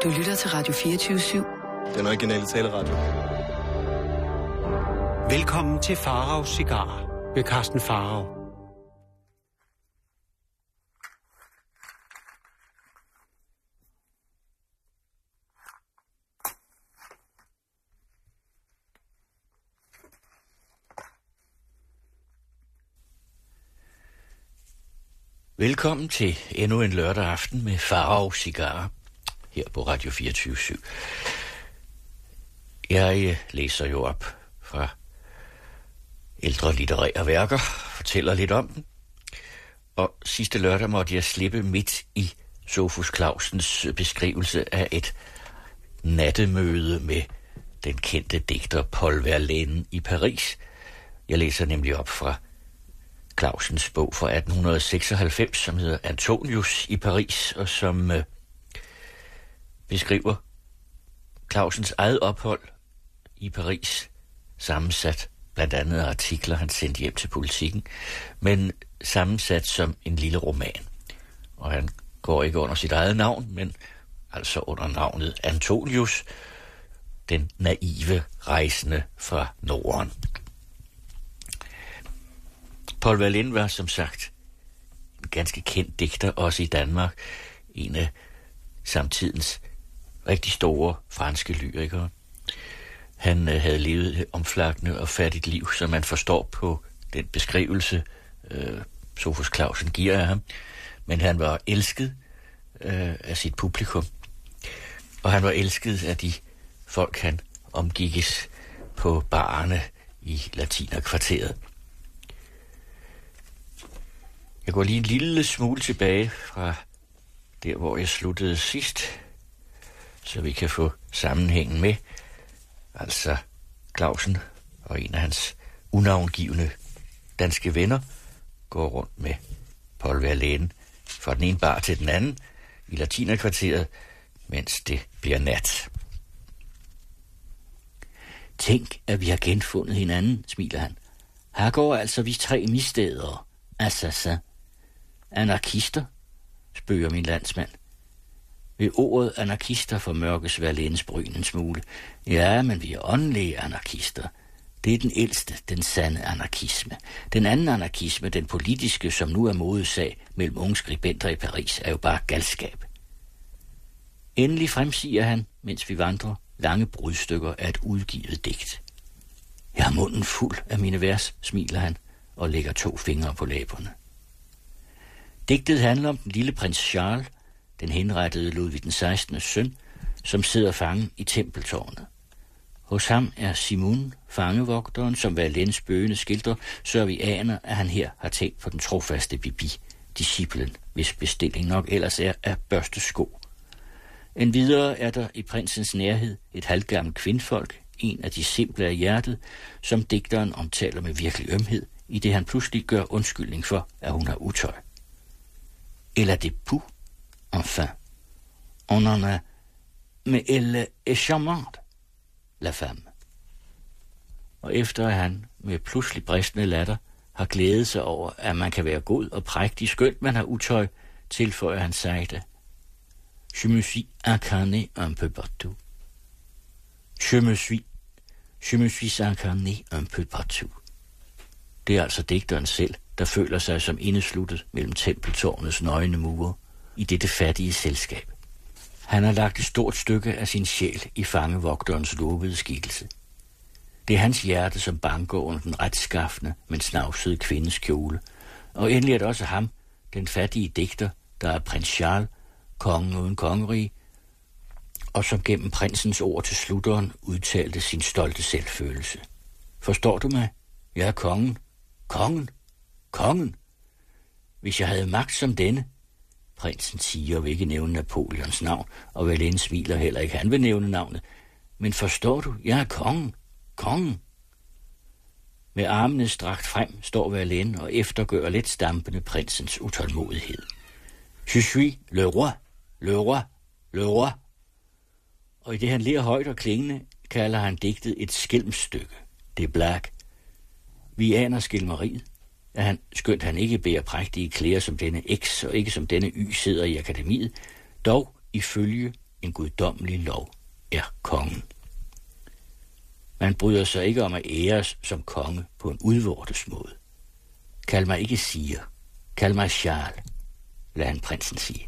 Du lytter til Radio 24/7. Den originale taleradio. Velkommen til Faraos Cigarer ved Carsten Farao. Velkommen til endnu en lørdag aften med Faraos Cigarer her på Radio 24/7. Jeg læser jo op fra ældre litterære værker, fortæller lidt om dem. Og sidste lørdag måtte jeg slippe midt i Sophus Clausens beskrivelse af et nattemøde med den kendte digter Paul Verlaine i Paris. Jeg læser nemlig op fra Clausens bog fra 1896, som hedder Antonius i Paris, og som beskriver Clausens eget ophold i Paris, sammensat blandt andet af artikler, han sendte hjem til Politiken, men sammensat som en lille roman. Og han går ikke under sit eget navn, men altså under navnet Antonius, den naive rejsende fra Norden. Paul Verlaine var som sagt en ganske kendt digter, også i Danmark. En af samtidens rigtig store franske lyrikere. Han havde levet et omflakkende og fattigt liv, som man forstår på den beskrivelse, Sophus Clausen giver af ham. Men han var elsket af sit publikum, og han var elsket af de folk, han omgikkes på barerne i Latinerkvarteret. Jeg går lige en lille smule tilbage fra der, hvor jeg sluttede sidst, så vi kan få sammenhængen med. Altså Clausen og en af hans unavngivne danske venner går rundt med Paul Verlaine fra den ene bar til den anden i Latinerkvarteret, mens det bliver nat. Tænk, at vi har genfundet hinanden, smiler han. Her går altså vi tre missteder. Assassin. Anarkister, spørger min landsmand. Ved ordet anarkister formørkes Verlaines bryn en smule. Ja, men vi er åndelige anarkister. Det er den ældste, den sande anarkisme. Den anden anarkisme, den politiske, som nu er modesag mellem unge skribenter i Paris, er jo bare galskab. Endelig fremsiger han, mens vi vandrer, lange brudstykker af et udgivet digt. Jeg har munden fuld af mine vers, smiler han og lægger 2 fingre på læberne. Digtet handler om den lille prins Charles, den henrettede Ludvig den 16. søn, som sidder fangen i tempeltårnet. Hos ham er Simon, fangevogteren, som Verlaines spøgende skildrer, så vi aner, at han her har tænkt på den trofaste Bibi, disciplen, hvis bestilling nok ellers er at børste sko. Endvidere er der i prinsens nærhed et halvgammelt kvindfolk, en af de simple af hjertet, som digteren omtaler med virkelig ømhed, i det han pludselig gør undskyldning for, at hun har utøj. Elle a des poux, enfin. On en a, mais elle est charmante, la femme. Og efter at han med pludselig bristende latter har glædet sig over, at man kan være god og prægtig, skønt man har utøj, tilføjer han sagde. Je me suis incarné un peu partout. Je me suis incarné un peu partout. Det er altså digteren selv, der føler sig som indesluttet mellem tempeltårnets nøgne mure i dette fattige selskab. Han har lagt et stort stykke af sin sjæl i fangevogterens lovede skikkelse. Det er hans hjerte, som banker under den retskaffende, men snavsede kvindes kjole. Og endelig er det også ham, den fattige digter, der er prins Charles, kongen uden kongerige, og som gennem prinsens ord til slutteren udtalte sin stolte selvfølelse. Forstår du mig? Jeg er kongen. Kongen. Kongen. Hvis jeg havde magt som denne. Prinsen siger og vil ikke nævne Napoleons navn, og Verlaine smiler heller ikke, han vil nævne navnet. Men forstår du, jeg er kongen. Kongen. Med armene strakt frem står Verlaine og eftergør let stampende prinsens utålmodighed. Je suis le roi, le roi, le roi. Og i det han ler højt og klingende, kalder han digtet et skælmstykke. Det er Black. Vi aner skælmeriet, at han, skønt han ikke bærer prægtige klæder som denne X og ikke som denne Y sidder i akademiet, dog ifølge en guddommelig lov, er kongen. Man bryder sig ikke om at æres som konge på en udvortes måde. Kald mig ikke Sire, kald mig Charles, lad han prinsen sige.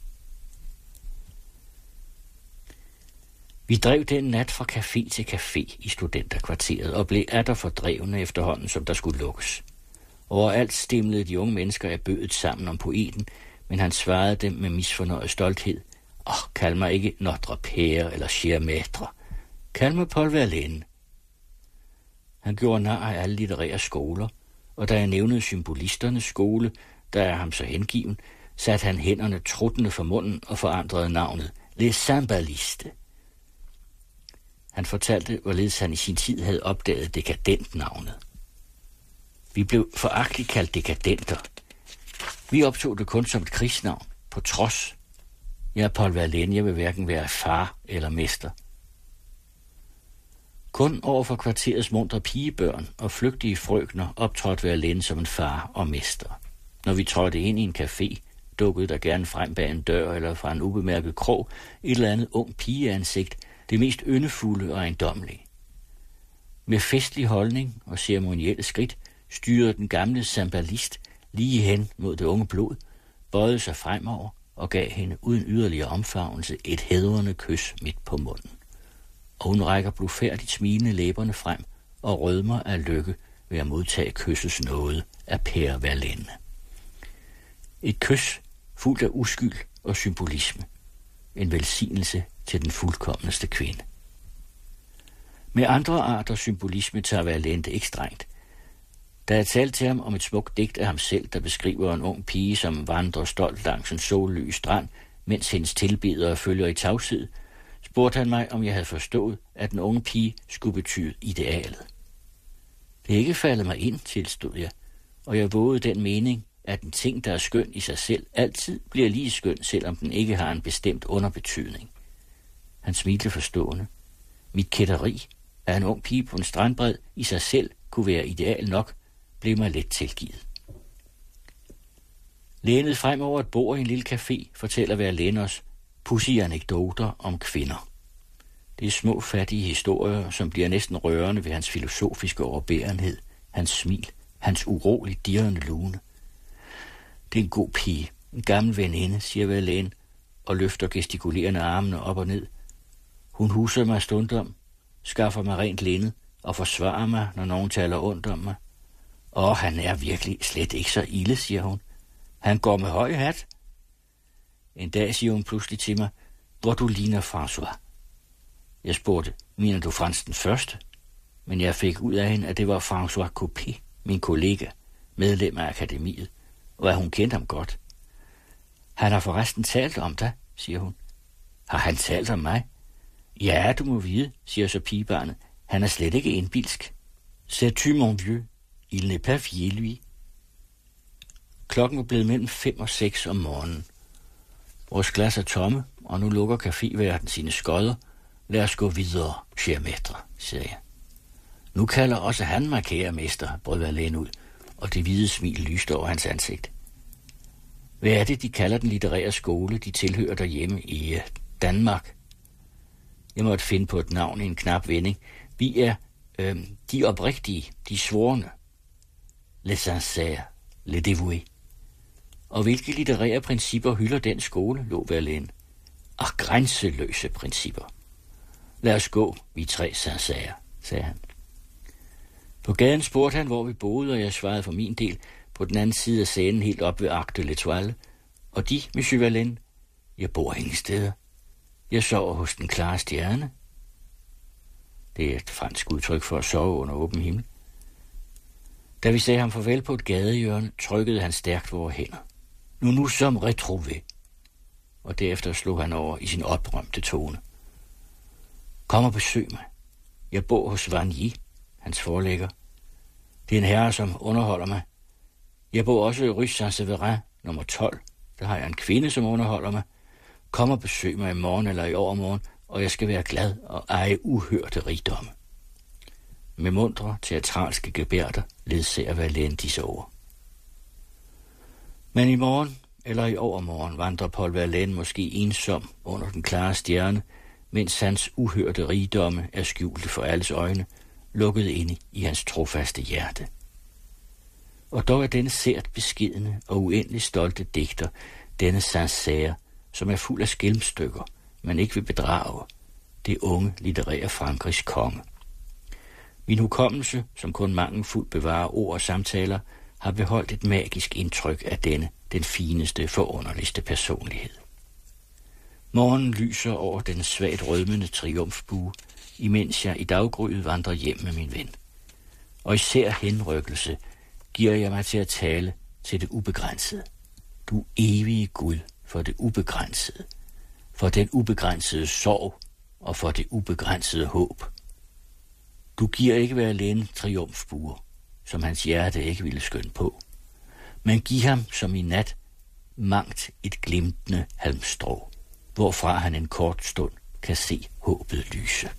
Vi drev den nat fra café til café i studenterkvarteret og blev atter fordrevne efterhånden, som der skulle lukkes. Overalt stimlede de unge mennesker af bødet sammen om poeten, men han svarede dem med misfornøjet stolthed. Kald mig ikke Notre Père eller Cher Maître. Kald mig Paul Verlaine. Han gjorde nar af alle litterære skoler, og da jeg nævnede symbolisternes skole, der er ham så hengiven, satte han hænderne truttende for munden og forandrede navnet Les Cymbalistes. Han fortalte, hvorledes han i sin tid havde opdaget dekadent-navnet. Vi blev foragteligt kaldt dekadenter. Vi optog det kun som et krigsnavn, på trods. Jeg er Paul Verlaine, jeg vil hverken være far eller mester. Kun over for kvarterets muntre pigebørn og flygtige frøkner optrådte Verlaine som en far og mester. Når vi trådte ind i en café, dukkede der gerne frem bag en dør eller fra en ubemærket krog et eller andet ung pigeansigt, det mest yndefulde og ejendommelige. Med festlig holdning og ceremonielle skridt styrede den gamle cymbalist lige hen mod det unge blod, bøjede sig fremover og gav hende uden yderligere omfavnelse et hædrende kys midt på munden. Og hun rækker blufærdigt smilende læberne frem og rødmer af lykke ved at modtage kyssets nåde af Père Verlaine. Et kys fuldt af uskyld og symbolisme. En velsignelse til den fuldkommenste kvinde. Med andre arter symbolisme tager Verlaine det ikke strengt. Da jeg talte til ham om et smukt digt af ham selv, der beskriver en ung pige, som vandrer stolt langs en sollys strand, mens hendes tilbedere følger i tavshed, spurgte han mig, om jeg havde forstået, at den unge pige skulle betyde idealet. Det er ikke faldet mig ind, tilstod jeg, og jeg vågede den mening, at en ting, der er skøn i sig selv, altid bliver lige skøn, selvom den ikke har en bestemt underbetydning. Han smilte forstående. Mit kætteri, at en ung pige på en strandbred i sig selv kunne være ideal nok, blev mig let tilgivet. Lænet frem over et bord i en lille café, fortæller Verlaine os pudsige anekdoter om kvinder. Det er små, fattige historier, som bliver næsten rørende ved hans filosofiske overbærenhed, hans smil, hans uroligt dirrende lune. Det er en god pige, en gammel veninde, siger Verlaine, og løfter gestikulerende armene op og ned. Hun huser mig stundom, skaffer mig rent linned og forsvarer mig, når nogen taler ondt om mig. Han er virkelig slet ikke så ilde, siger hun. Han går med høj hat. En dag siger hun pludselig til mig, hvor du ligner François. Jeg spurgte, mener du Frans den første? Men jeg fik ud af hende, at det var François Coppée, min kollega, medlem af akademiet, og at hun kendte ham godt. Han har forresten talt om dig, siger hun. Har han talt om mig? Ja, du må vide, siger så pigebarnet. Han er slet ikke indbilsk. Sais-tu, mon vieux? Il n'est pas vieux, lui. Klokken var blevet mellem 5 og 6 om morgenen. Vores glas er tomme, og nu lukker caféværten sine skodder. Lad os gå videre, cher maître, siger jeg. Nu kalder også han mig kære mester, brød Verlaine ud, og det hvide smil lyste over hans ansigt. Hvad er det, de kalder den litterære skole, de tilhører derhjemme i Danmark? Jeg måtte finde på et navn i en knap vending. Vi er de oprigtige, de svorne. Les sincères, les dévoués. Og hvilke litterære principper hylder den skole, lå Verlaine? Grænseløse principper. Lad os gå, vi 3 sincères, sagde han. På gaden spurgte han, hvor vi boede, og jeg svarede for min del på den anden side af scenen helt op ved Arc de l'Étoile. Og de, monsieur Verlaine? Jeg bor ingen steder. Jeg sover hos den klare stjerne. Det er et fransk udtryk for at sove under åben himmel. Da vi sagde ham farvel på et gadehjørne, trykkede han stærkt vores hænder. Nu som retrouvé. Og derefter slog han over i sin opbrømte tone. Kom og besøg mig. Jeg bor hos Vanier, hans forlægger. Det er en herre, som underholder mig. Jeg bor også i Rue Saint-Séverin, nummer 12. Der har jeg en kvinde, som underholder mig. Kom og besøg mig i morgen eller i overmorgen, og jeg skal være glad og eje uhørte rigdomme. Med muntre teatralske gebærder ledsager Verlaine disse ord. Men i morgen, eller i overmorgen vandrer Paul Verlaine måske ensom under den klare stjerne, mens hans uhørte rigdomme er skjulte for alles øjne, lukket inde i hans trofaste hjerte. Og dog er denne sært beskedne og uendelig stolte digter, denne Saint-Cyr, som er fuld af skælmstykker, men ikke vil bedrage, det unge litterære Frankrigs konge. Min hukommelse, som kun mangelfuldt bevarer ord og samtaler, har beholdt et magisk indtryk af denne, den fineste, forunderligste personlighed. Morgenen lyser over den svagt rødmende triumfbue, imens jeg i daggryet vandrer hjem med min ven. Og især henrykkelse giver jeg mig til at tale til det ubegrænsede. Du evige Gud for det ubegrænsede, for den ubegrænsede sorg og for det ubegrænsede håb. Du giver ikke Verlaine triumfbuer, som hans hjerte ikke ville skønne på, men giv ham som i nat mangt et glimtende halmstrå, hvorfra han en kort stund kan se håbet lyse.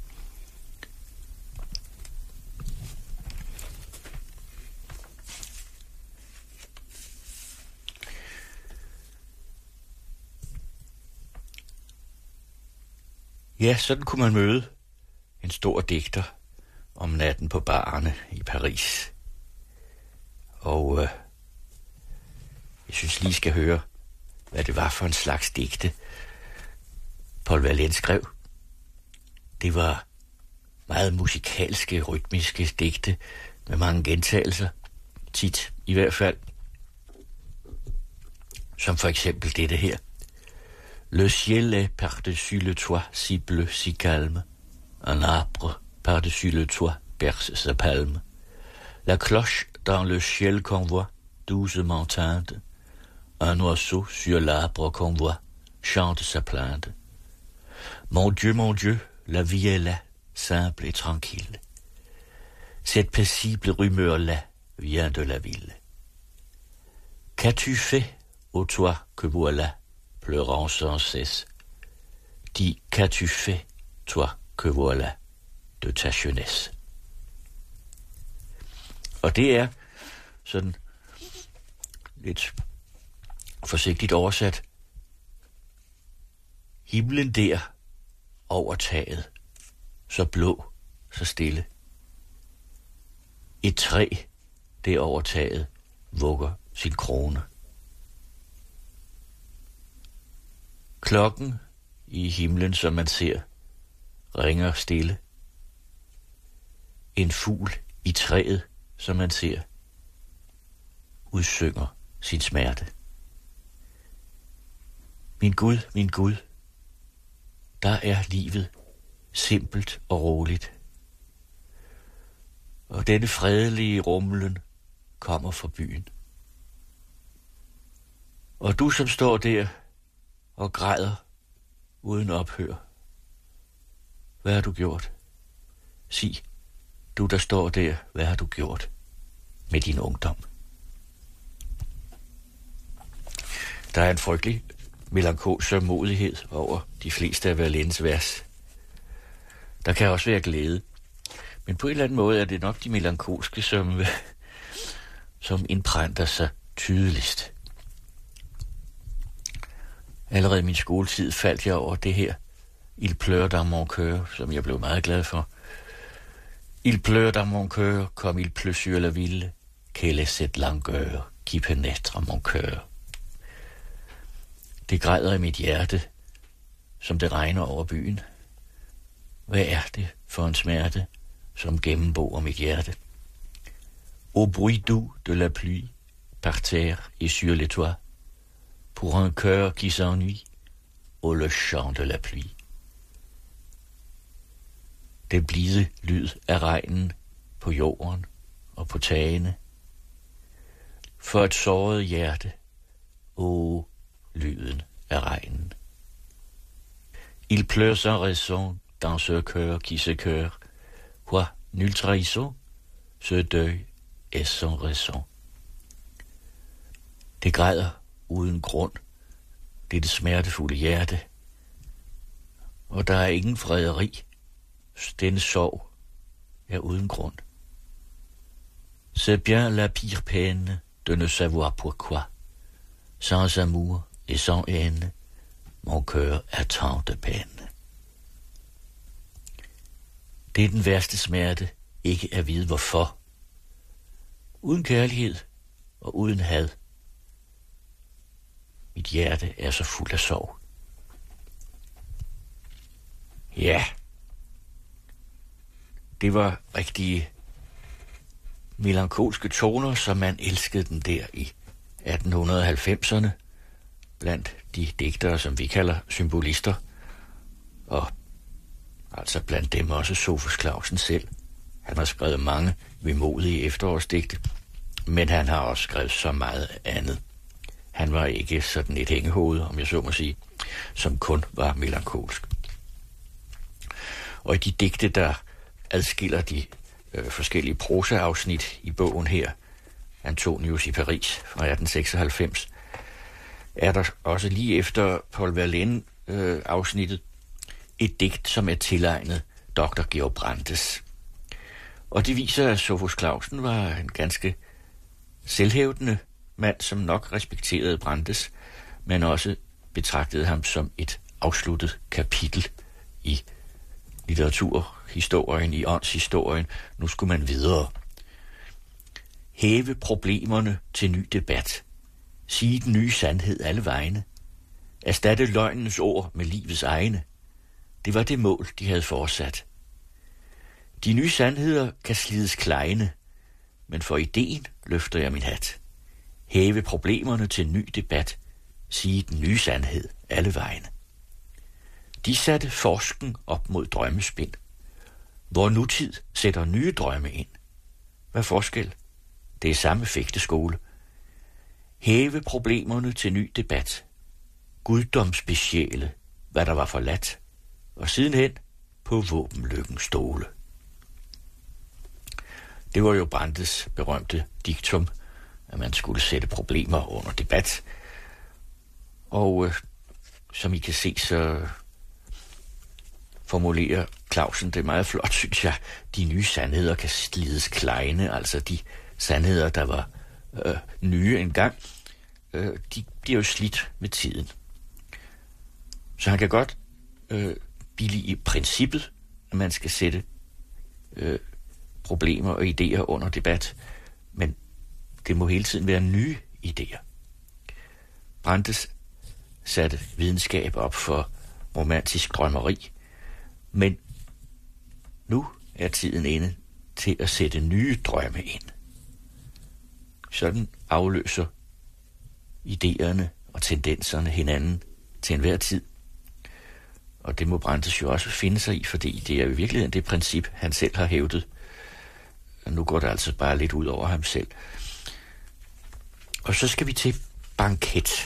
Ja, sådan kunne man møde en stor digter om natten på barerne i Paris. Og jeg synes lige skal høre, hvad det var for en slags digte, Paul Verlaine skrev. Det var meget musikalske, rytmiske digte med mange gentagelser, tit i hvert fald. Som for eksempel dette her. Le ciel est par-dessus le toit, si bleu, si calme. Un arbre par-dessus le toit perce sa palme. La cloche dans le ciel qu'on voit, doucement teinte. Un oiseau sur l'arbre qu'on voit, chante sa plainte. Mon Dieu, la vie est là, simple et tranquille. Cette paisible rumeur-là vient de la ville. Qu'as-tu fait, ô toi que voilà, pleurant sans cesse? Dis, qu'as-tu fait, toi que voilà, de ta jeunesse? Og det er sådan lidt forsigtigt oversat. Himlen der over taget, så blå, så stille. Et træ der over taget vugger sin krone. Klokken i himlen, som man ser, ringer stille. En fugl i træet, som man ser, udsynger sin smerte. Min Gud, der er livet simpelt og roligt. Og denne fredelige rumlen kommer fra byen. Og du, som står der og græder uden ophør, hvad har du gjort? Sig, du der står der, hvad har du gjort med din ungdom? Der er en frygtelig melankolsk sørgmodighed over de fleste af Verlaines vers. Der kan også være glæde, men på en eller anden måde er det nok de melankolske, som indprænter sig tydeligst. Allerede i min skoletid faldt jeg over det her Il pleure dans mon cœur, som jeg blev meget glad for. Il pleure dans mon cœur, comme il pleut sur la ville, quelle est cette langueur qui pénètre mon cœur. Det græder i mit hjerte, som det regner over byen. Hvad er det for en smerte, som gennembor mit hjerte? Au bruit doux de la pluie, par terre et sur les toits, pour un cœur qui s'ennuie, au le chant de la pluie. Den blide lyd af regnen på jorden og på tagene. For et såret hjerte, lyden af regnen. Il pleure sans raison dans ce cœur qui se cœur, quoi, nul trahison, ce deuil est sans raison. Det græder uden grund, det er det smertefulde hjerte, og der er ingen frederi. Denne sorg er uden grund. C'est bien la pire peine de ne savoir pourquoi. sans amour et sans haine, mon cœur er tant de peine. Det er den værste smerte, ikke at vide hvorfor. Uden kærlighed og uden had. Mit hjerte er så fuld af sorg. Ja, det var rigtige melankolske toner, som man elskede den der i 1890'erne, blandt de digtere, som vi kalder symbolister, og altså blandt dem også Sophus Clausen selv. Han har skrevet mange vemodige efterårsdigte, men han har også skrevet så meget andet. Han var ikke sådan et hængehoved, om jeg så må sige, som kun var melankolsk. Og i de digte, der adskiller de forskellige prosaafsnit i bogen her, Antonius i Paris fra 1896, er der også lige efter Paul Verlaine-afsnittet et digt, som er tilegnet dr. Georg Brandes. Og det viser, at Sophus Clausen var en ganske selvhævdende mand, som nok respekterede Brandes, men også betragtede ham som et afsluttet kapitel i litteraturhistorien, i åndshistorien. Nu skulle man videre. Hæve problemerne til ny debat. Sige den nye sandhed alle vegne. Erstatte løgnens ord med livets egne. Det var det mål, de havde forsat. De nye sandheder kan slides kleine, men for ideen løfter jeg min hat. Hæve problemerne til ny debat. Sige den nye sandhed alle vegne. De satte forsken op mod drømmespind. Vor nutid sætter nye drømme ind. Hvad forskel? Det er samme fægteskole. Hæve problemerne til ny debat. Guddomsbesjæle, hvad der var forladt, og sidenhen på våbenlykkens stole. Det var jo Brandes berømte diktum, at man skulle sætte problemer under debat. Og som I kan se, så formulerer Clausen det meget flot, synes jeg. De nye sandheder kan slides kleine, altså de sandheder, der var nye engang, de bliver jo slidt med tiden. Så han kan godt billige i princippet, at man skal sætte problemer og idéer under debat, men det må hele tiden være nye idéer. Brandes satte videnskab op for romantisk drømmeri, men nu er tiden inde til at sætte nye drømme ind. Sådan afløser idéerne og tendenserne hinanden til enhver tid. Og det må Brandes jo også finde sig i, fordi det er jo i virkeligheden det princip, han selv har hævdet. Og nu går det altså bare lidt ud over ham selv. Og så skal vi til Banket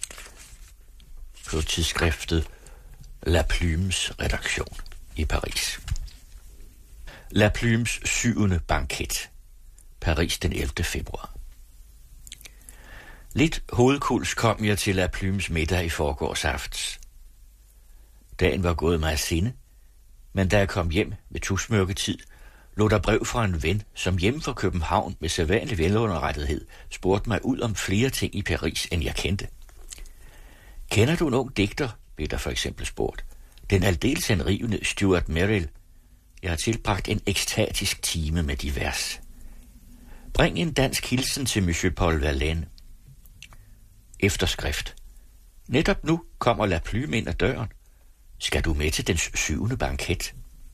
på tidsskriftet La Plumes redaktion i Paris. La Plumes 7. banket. Paris den 11. februar. Lidt hovedkuls kom jeg til La Plumes middag i forgårs aftes. Dagen var gået mig af sinde, men da jeg kom hjem ved tusmørketid, lå der brev fra en ven, som hjemme fra København med sædvanlig velunderrettethed spurgte mig ud om flere ting i Paris, end jeg kendte. Kender du en ung digter, blev der for eksempel spurgt. Den aldeles henrivende Stuart Merrill. Jeg har tilbragt en ekstatisk time med de vers. Bring en dansk hilsen til Monsieur Paul Verlaine. Efterskrift. Netop nu kommer La Plume ind ad døren. Skal du med til dens 7. banket?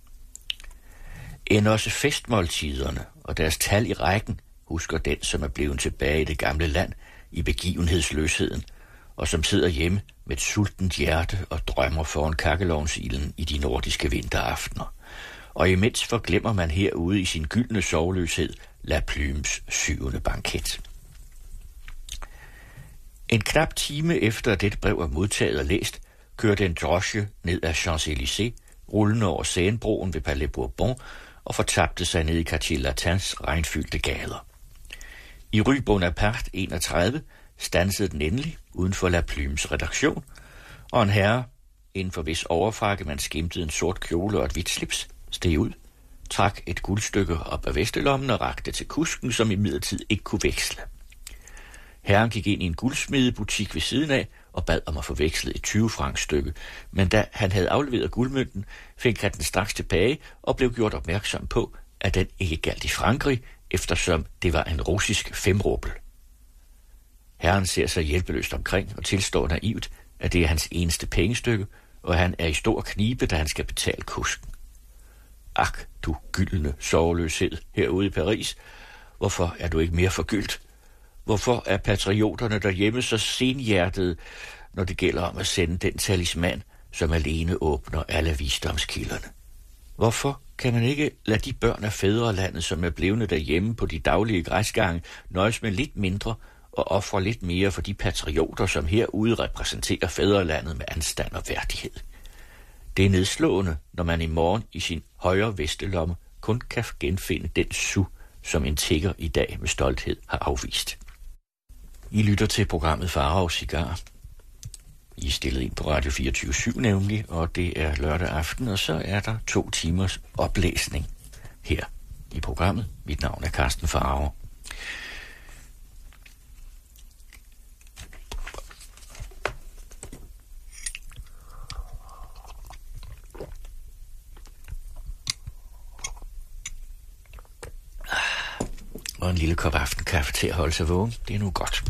End også festmåltiderne og deres tal i rækken husker den, som er blevet tilbage i det gamle land i begivenhedsløsheden, og som sidder hjemme med et sultent hjerte og drømmer foran kakkelovnsilden i de nordiske vinteraftener. Og imens forglemmer man herude i sin gyldne sovløshed La Plumes 7. banket. En knap time efter at dette brev er modtaget og læst, kørte en drosje ned ad Champs-Élysées, rullende over Seinebroen ved Palais Bourbon, og fortabte sig ned i Quartier Latins regnfyldte gader. I Rue Bonaparte 31 standsede den endelig uden for La Plumes redaktion, og en herre, inden for hvis overfrakke man skimtede en sort kjole og et hvidt slips, steg ud, trak et guldstykke op af vestelommen og rakte til kusken, som imidlertid ikke kunne veksle. Herren gik ind i en guldsmedebutik ved siden af og bad om at få vekslet et 20 francs stykke, men da han havde afleveret guldmønten, fik han den straks tilbage og blev gjort opmærksom på, at den ikke galt i Frankrig, eftersom det var en russisk 5-rubel. Herren ser sig hjælpeløst omkring og tilstår naivt, at det er hans eneste pengestykke, og han er i stor knibe, da han skal betale kusken. Ak, du gyldne sorgløshed herude i Paris. Hvorfor er du ikke mere forgyldt? Hvorfor er patrioterne derhjemme så senhjertede, når det gælder om at sende den talisman, som alene åbner alle visdomskilderne? Hvorfor kan man ikke lade de børn af fædrelandet, som er blevne derhjemme på de daglige græsgange, nøjes med lidt mindre og ofre lidt mere for de patrioter, som herude repræsenterer fædrelandet med anstand og værdighed? Det er nedslående, når man i morgen i sin højre vestelomme kun kan genfinde den su, som en tigger i dag med stolthed har afvist. I lytter til programmet Farao Cigar. I er stillet ind på Radio 24/7 nemlig, og det er lørdag aften, og så er der 2 timers oplæsning her i programmet. Mit navn er Carsten Farao. Og en lille kop aftenkaffe til at holde sig vågen. Det er nu godt.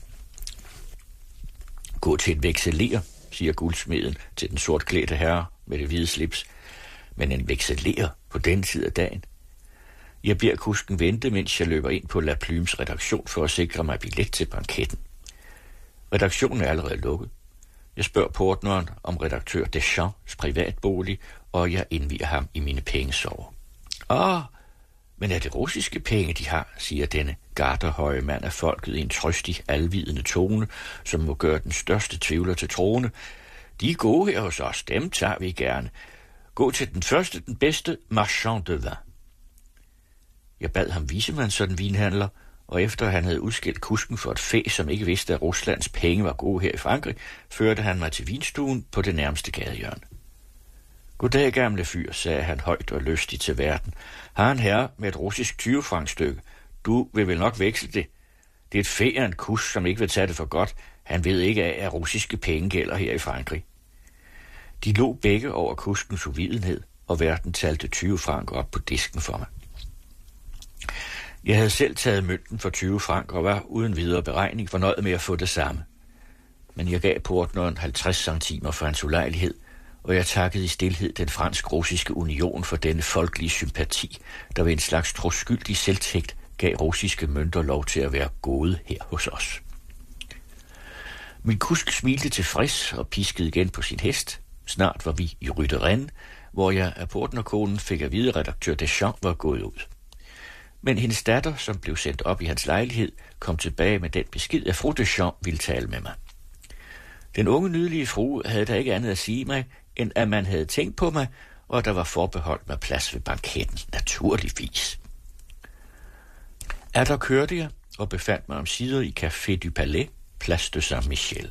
Gå til et vekselerer, siger guldsmeden til den sortklædte herre med det hvide slips. Men en vekselerer på den tid af dagen? Jeg beder kusken vente, mens jeg løber ind på La Plumes redaktion for at sikre mig billet til banketten. Redaktionen er allerede lukket. Jeg spørger portneren om redaktør Deschamps privatbolig, og jeg indvier ham i mine pengesover. Men er det russiske penge, de har, siger denne garderhøje mand af folket i en trøstig, alvidende tone, som må gøre den største tvivler til troende. De er gode her hos os, dem tager vi gerne. Gå til den første, den bedste, marchand de vin. Jeg bad ham vise mig en sådan vinhandler, og efter han havde udskilt kusken for et fæ, som ikke vidste, at Ruslands penge var gode her i Frankrig, førte han mig til vinstuen på det nærmeste gadehjørne. Goddag, gamle fyr, sagde han højt og lystigt til verden. Har en herre med et russisk 20-frankstykke. Du vil vel nok veksle det. Det er et fæ af en kus, som ikke vil tage det for godt. Han ved ikke af, at russiske penge gælder her i Frankrig. De lå begge over kuskens uvidenhed, og verden talte 20 frank op på disken for mig. Jeg havde selv taget mønten for 20 frank og var uden videre beregning fornøjet med at få det samme. Men jeg gav portneren 50 centimer for hans ulejlighed, og jeg takkede i stilhed den fransk-russiske union for denne folkelige sympati, der ved en slags troskyldig selvtægt gav russiske mønter lov til at være gode her hos os. Min kusk smilte tilfreds og piskede igen på sin hest. Snart var vi i Rue de Rennes, hvor jeg af portnerkonen fik at vide, at redaktør Deschamps var gået ud. Men hendes datter, som blev sendt op i hans lejlighed, kom tilbage med den besked, at fru Deschamps ville tale med mig. Den unge nydelige frue havde der ikke andet at sige mig, end at man havde tænkt på mig, og der var forbeholdt mig plads ved banketten, naturligvis. Der kørte jeg og befandt mig omsider i Café du Palais, Place de Saint-Michel.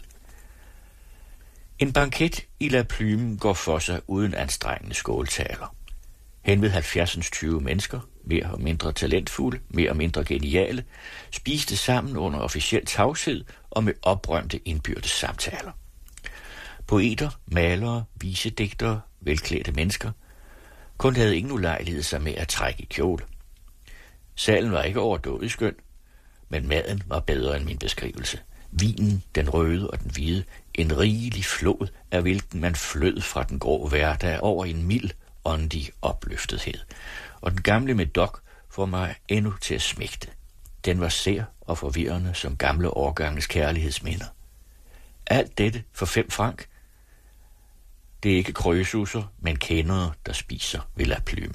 En banket i La Plume går for sig uden anstrengende skåltaler. Hen ved 70'ens 20 mennesker, mere og mindre talentfulde, mere og mindre geniale, spiste sammen under officiel tavshed og med oprømte indbyrdes samtaler. Poeter, malere, visedigtere, velklædte mennesker. Kun havde ingen ulejlighed sig med at trække i kjole. Salen var ikke overdådig skøn, men maden var bedre end min beskrivelse. Vinen, den røde og den hvide, en rigelig flod, af hvilken man flød fra den grå hverdag over en mild, åndig opløftethed. Og den gamle Medoc får mig endnu til at smægte. Den var sær og forvirrende som gamle årganges kærlighedsminder. Alt dette for 5 frank. Det er ikke krøsuser, men kendere, der spiser ved La Plume.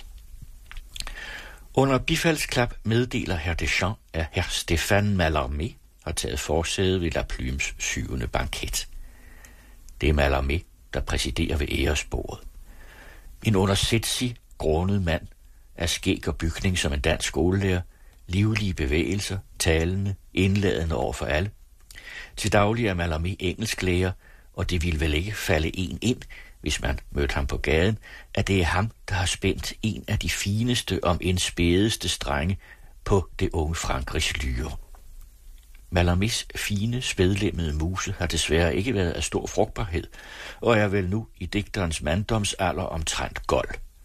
Under bifaldsklap meddeler herr Deschamps, at herr Stéphane Mallarmé har taget forsæde ved La Plumes 7. banket. Det er Mallarmé, der præsiderer ved æresbordet. En undersætsig, grånet mand af skæg og bygning som en dansk skolelærer, livlige bevægelser, talende, indladende over for alle. Til daglig er Mallarmé engelsklærer, og det ville vel ikke falde en ind, hvis man mødte ham på gaden, at det er ham, der har spændt en af de fineste om en spædeste strenge på det unge Frankrigs lyre. Mallarmés fine, spædlemmede muse har desværre ikke været af stor frugtbarhed, og er vel nu i digterens manddomsalder omtrent gold.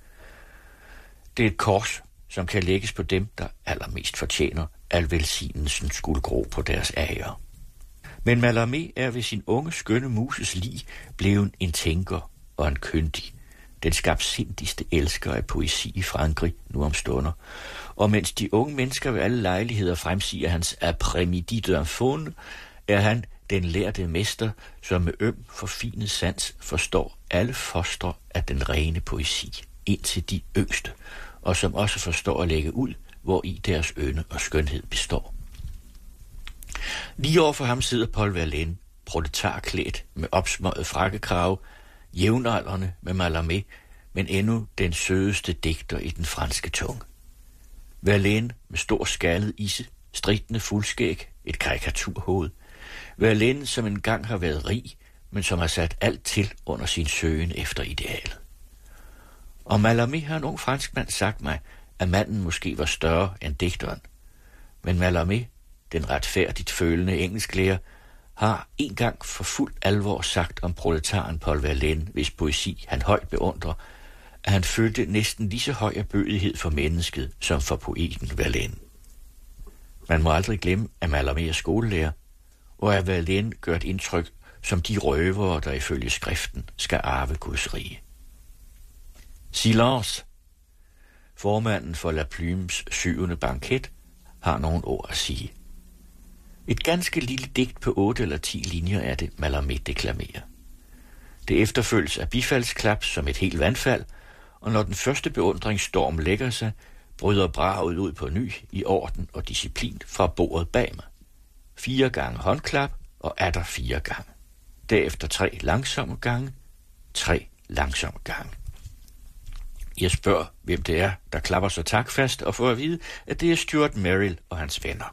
Det er et kors, som kan lægges på dem, der allermest fortjener, al velsignelsen skulle gro på deres ære. Men Mallarmé er ved sin unge, skønne muses lig blevet en tænker og en kyndig, den skabsindigste elsker af poesi i Frankrig nu om stunder, og mens de unge mennesker ved alle lejligheder fremsiger hans après-midi d'un faune, er han den lærte mester, som med forfinet sans forstår alle fostre af den rene poesi, indtil de yngste, og som også forstår at lægge ud, hvor i deres ynde og skønhed består. Lige over for ham sidder Paul Verlaine, proletarklædt med opsmøget frakkekrave, jævnaldrende med Mallarmé, men endnu den sødeste digter i den franske tunge. Verlaine med stor skaldet isse, stridende fuldskæg, et karikaturhoved. Verlaine, som engang har været rig, men som har sat alt til under sin søgen efter idealet. Og Mallarmé har en ung franskmand sagt mig, at manden måske var større end digteren. Men Mallarmé, den retfærdigt følende engelsklærer, har engang for fuld alvor sagt om proletaren Paul Verlaine, hvis poesi han højt beundrer, at han følte næsten lige så høj erbødighed for mennesket som for poeten Verlaine. Man må aldrig glemme, at Mallarmé er skolelærer, og at Verlaine gør et indtryk som de røvere, der ifølge skriften skal arve Guds rige. Silence. Formanden for La Plumes 7. banket har nogle ord at sige. Et ganske lille digt på 8 eller 10 linjer er det, Mallarmé deklamerer. Det efterfølges af bifaldsklap som et helt vandfald, og når den første beundringsstorm lægger sig, bryder braget ud på ny i orden og disciplin fra bordet bag mig. 4 gange håndklap og atter 4 gange. Derefter 3 langsomme gange, 3 langsomme gange. Jeg spørger, hvem det er, der klapper så takfast, og får at vide, at det er Stuart Merrill og hans venner.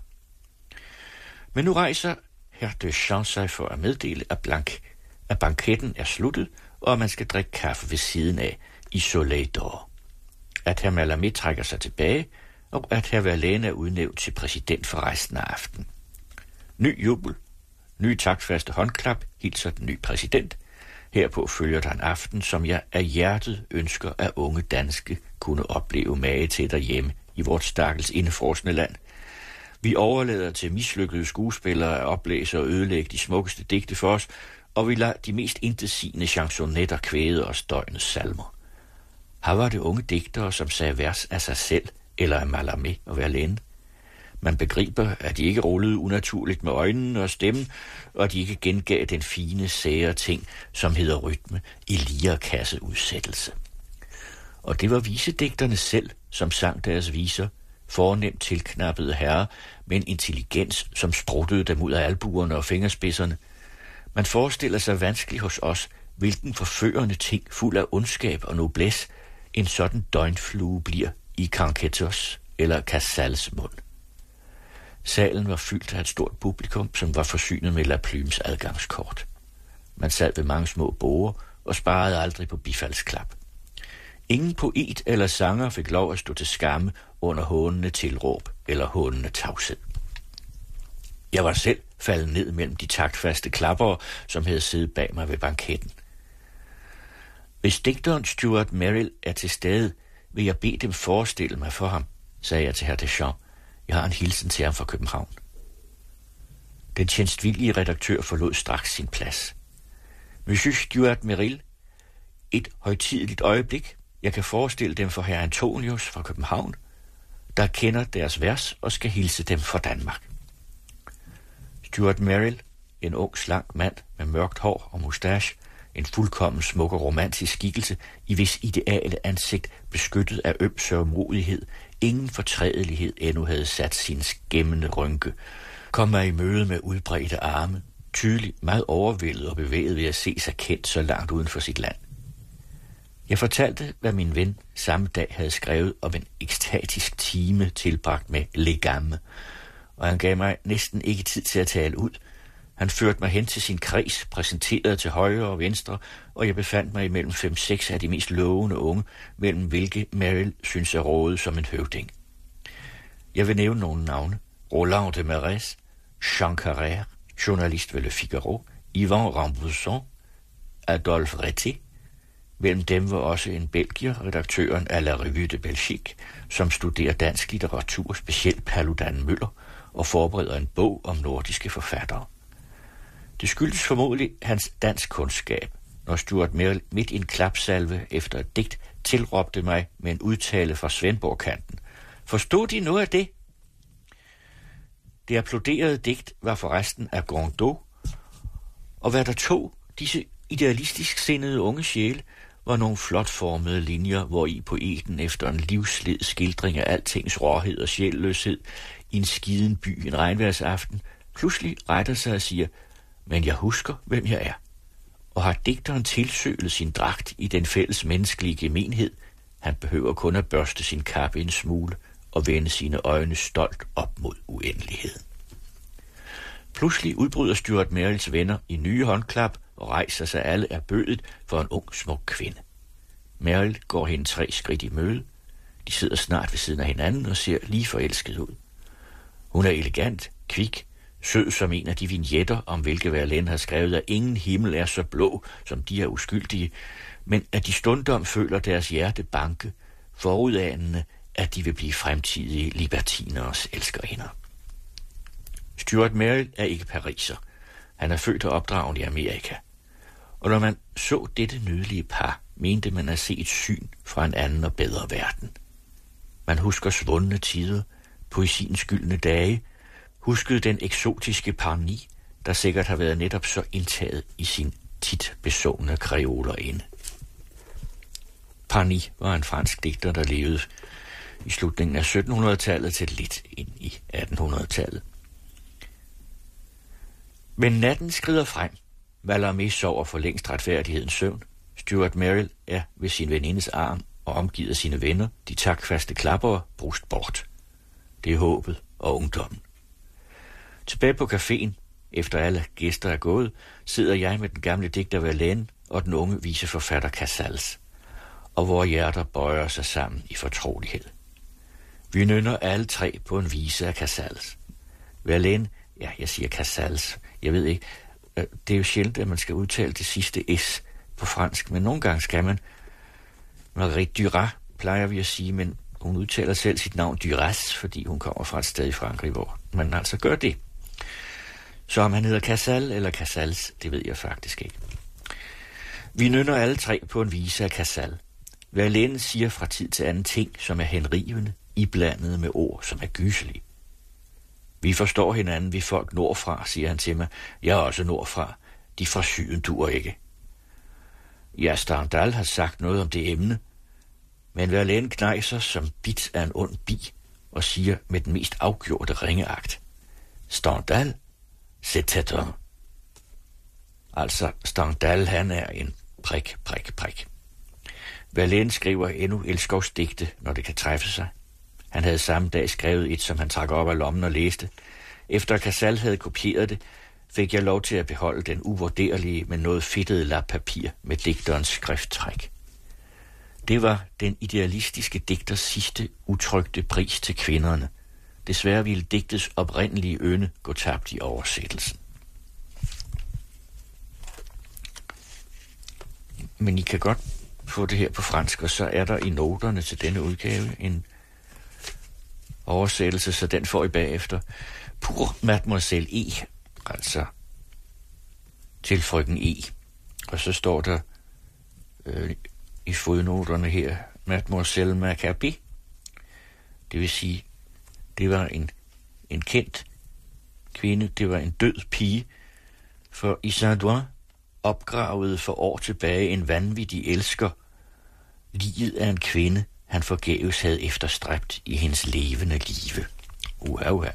Men nu rejser Herr de Champs sig for at meddele, at banketten er sluttet, og at man skal drikke kaffe ved siden af i Soleil d'Or. At herr Mallarmé trækker sig tilbage, og at herr Verlaine er udnævnt til præsident for resten af aftenen. Ny jubel, ny taktfaste håndklap, hilser den nye præsident. Herpå følger der en aften, som jeg af hjertet ønsker, at unge danske kunne opleve mage til derhjemme i vort stakkels indefrosne land. Vi overlader til mislykkede skuespillere at oplæse og ødelægge de smukkeste digte for os, og vi lader de mest intetsigende chansonetter kvæde os døgnets salmer. Her var det unge digtere, som sagde vers af sig selv, eller af Mallarmé og Verlaine. Man begriber, at de ikke rullede unaturligt med øjnene og stemmen, og de ikke gengav den fine, sære ting, som hedder rytme i lirekasseudsættelse. Og det var visedigterne selv, som sang deres viser, fornemt tilknappede herrer med en intelligens, som spruttede dem ud af albuerne og fingerspidserne. Man forestiller sig vanskeligt hos os, hvilken forførende ting fuld af ondskab og noblesse en sådan døgnflue bliver i Canquetos eller Casals mund. Salen var fyldt af et stort publikum, som var forsynet med La Plumes adgangskort. Man sad ved mange små borde og sparede aldrig på bifaldsklap. Ingen poet eller sanger fik lov at stå til skamme under hånende tilråb eller hånende tavshed. Jeg var selv faldet ned mellem de taktfaste klappere, som havde siddet bag mig ved banketten. Hvis digteren Stuart Merrill er til stede, vil jeg bede dem forestille mig for ham, sagde jeg til herr Deschamps. Jeg har en hilsen til ham fra København. Den tjenstvillige redaktør forlod straks sin plads. Monsieur Stuart Merrill, et højtideligt øjeblik. Jeg kan forestille dem for herr Antonius fra København, der kender deres vers og skal hilse dem fra Danmark. Stuart Merrill, en ung, slank mand med mørkt hår og mustache, en fuldkommen smuk og romantisk skikkelse, i hvis ideale ansigt beskyttet af øm sørgmodighed, ingen fortrædelighed endnu havde sat sin skæmmende rynke, kom mig i møde med udbredte arme, tydeligt meget overvældet og bevæget ved at se sig kendt så langt uden for sit land. Jeg fortalte, hvad min ven samme dag havde skrevet om en ekstatisk time tilbragt med Le Gamme, og han gav mig næsten ikke tid til at tale ud. Han førte mig hen til sin kreds, præsenterede til højre og venstre, og jeg befandt mig imellem 5-6 af de mest lovende unge, mellem hvilke Merrill synes at råde som en høvding. Jeg vil nævne nogle navne. Roland de Marais, Jean Carrère, journalist ved Le Figaro, Yvan Rambousson, Adolphe Rété. Mellem dem var også en belgier, redaktøren af La Revue de Belgique, som studerer dansk litteratur, specielt Paludan Møller, og forbereder en bog om nordiske forfattere. Det skyldes formodentlig hans dansk kundskab, når Stuart Merrill midt i en klapsalve efter et digt tilråbte mig med en udtale fra Svendborg-kanten. Forstod de noget af det? Det applauderede digt var forresten af Gondot, og hvad der tog disse idealistisk sindede unge sjæle, var nogle flot formede linjer, hvori poeten efter en livsled skildring af altings råhed og sjælløshed i en skiden by en regnværsaften, pludselig retter sig og siger, men jeg husker, hvem jeg er. Og har digteren tilsølet sin dragt i den fælles menneskelige gemenhed, han behøver kun at børste sin kappe en smule og vende sine øjne stolt op mod uendeligheden. Pludselig udbryder Stuart Merrills venner i nye håndklap og rejser sig alle af bødet for en ung, smuk kvinde. Merrill går hende 3 skridt i møde. De sidder snart ved siden af hinanden og ser lige forelsket ud. Hun er elegant, kvik, sød som en af de vignetter, om hvilke Verlaine har skrevet, at ingen himmel er så blå, som de er uskyldige, men at de stundom føler deres hjerte banke, forudanende, at de vil blive fremtidige libertineres elskerinder. Stuart Merrill er ikke pariser. Han er født og opdraget i Amerika. Og når man så dette nydelige par, mente man at se et syn fra en anden og bedre verden. Man husker svundne tider, poesiens gyldne dage, huskede den eksotiske Parny, der sikkert har været netop så indtaget i sin tit besungne kreolerinde. Parny var en fransk digter, der levede i slutningen af 1700-tallet til lidt ind i 1800-tallet. Men natten skrider frem. Mallarmé sover for længst retfærdighedens søvn. Stuart Merrill er ved sin venindes arm og omgivet af sine venner, de takfaste klappere, brust bort. Det er håbet og ungdommen. Tilbage på caféen, efter alle gæster er gået, sidder jeg med den gamle digter Verlaine og den unge viseforfatter Casals, og vores hjerter bøjer sig sammen i fortrolighed. Vi nynner alle 3 på en vise af Casals. Verlaine, ja, jeg siger Casals, jeg ved ikke, det er jo sjældent, at man skal udtale det sidste S på fransk, men nogle gange skal man. Marguerite Duras plejer vi at sige, men hun udtaler selv sit navn Duras, fordi hun kommer fra et sted i Frankrig, hvor man altså gør det. Så om han hedder Casal eller Casals, det ved jeg faktisk ikke. Vi nynner alle 3 på en vise af Casal. Verlaine siger fra tid til anden ting, som er henrivende, iblandet med ord, som er gyselige. Vi forstår hinanden, vi folk nordfra, siger han til mig. Jeg er også nordfra. De fra syden duer ikke. Ja, Stendhal har sagt noget om det emne, men Verlaine knejser som bit af en ond bi og siger med den mest afgjorte ringeagt. Stendhal, c'est un. Altså, Stendhal, han er en prik. Verlaine skriver endnu elskovsdigte, når det kan træffe sig. Han havde samme dag skrevet et, som han trak op af lommen og læste. Efter Casal havde kopieret det, fik jeg lov til at beholde den uvurderlige, men noget fedtede lap papir med digterens skrifttræk. Det var den idealistiske digters sidste utrykte pris til kvinderne. Desværre ville digtets oprindelige ynde gå tabt i oversættelsen. Men I kan godt få det her på fransk, og så er der i noterne til denne udgave en oversættelse, så den får I bagefter. Pour Mademoiselle E, altså til frøken E. Og så står der i fodnoterne her, Mademoiselle Maccabi. Det vil sige, det var en kendt kvinde, det var en død pige, for i Saint-Douin opgravede for år tilbage en vanvittig elsker liget af en kvinde, han forgæves havde efterstræbt i hendes levende live. Uha.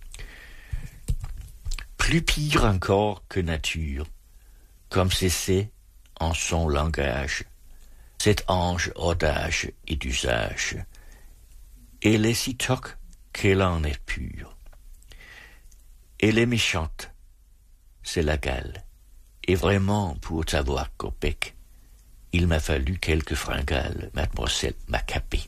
Plus pire encore que nature, comme c'est en son langage, cet ange audage et d'usage. Elle est si toque qu'elle en est pure. Elle est méchante, c'est la gale, et vraiment pour t'avoir qu'au bec, il m'a fallu quelques fringales, mademoiselle Maccabi.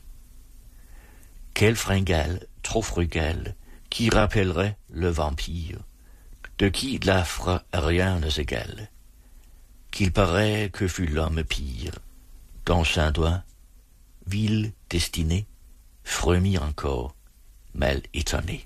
Quelle fringale, trop frugale, qui rappellerait le vampire, De qui l'affre à rien ne s'égale, qu'il paraît que fut l'homme pire, dans un doigt, vil destinée, frémir encore, mal étonné.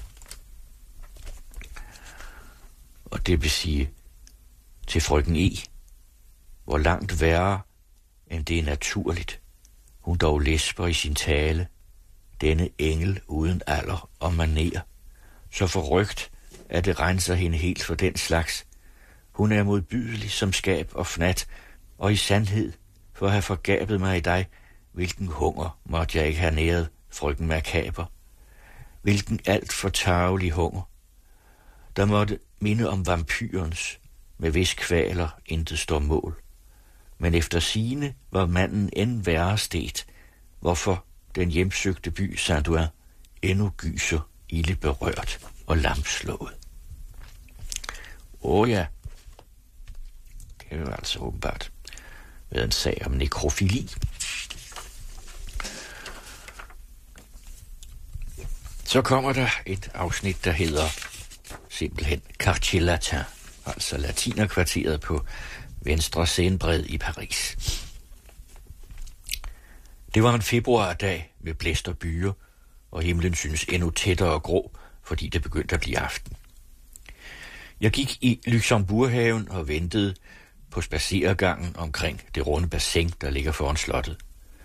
Og det vil sige til frøken E., hvor langt værre, end det er naturligt, hun dog læsper i sin tale, denne engel uden alder og maner, så forrygt, at det renser hende helt for den slags. Hun er modbydelig som skab og fnat, og i sandhed, for at have forgabet mig i dig, hvilken hunger måtte jeg ikke have næret, frøken makaber. Hvilken alt for tarvelig hunger, der måtte minde om vampyrens, med vis kvaler intet står mål. Men efter sigende var manden end værre stet, hvorfor den hjemsøgte by Saint-Ouen endnu gyser ilde berørt og lamslået. Ja, det er jo altså åbenbart været en sag om nekrofili. Så kommer der et afsnit, der hedder simpelthen Quartier Latin, altså latinerkvarteret på Venstre Scenebred i Paris. Det var en februardag med blæst og byer, og himlen synes endnu tættere og grå, fordi det begyndte at blive aften. Jeg gik i Luxembourghaven og ventede på spaceregangen omkring det runde bassin, der ligger foran slottet.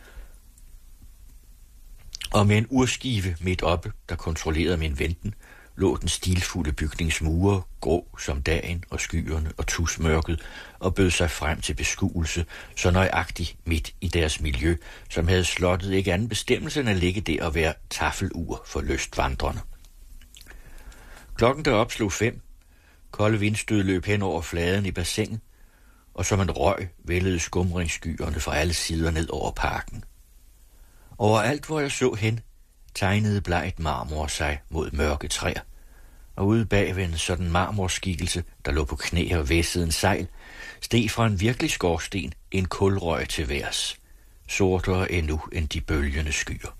Og med en urskive midt oppe, der kontrollerede min venten, lå den stilfulde bygningsmure, grå som dagen og skyerne og tusmørket, og bød sig frem til beskuelse, så nøjagtigt midt i deres miljø, som havde slottet ikke anden bestemmelse end at ligge der og være taffelur for lystvandrende. Klokken deroppe slog 5, kolde vindstød løb hen over fladen i bassinet, og som en røg vældede skumringsskyerne fra alle sider ned over parken. Overalt, hvor jeg så hen, tegnede blegt marmor sig mod mørke træer, og ude bagved en sådan marmorskikkelse, der lå på knæ og væssede en sejl, steg fra en virkelig skorsten en kulrøg til værs, sortere endnu end de bølgende skyer.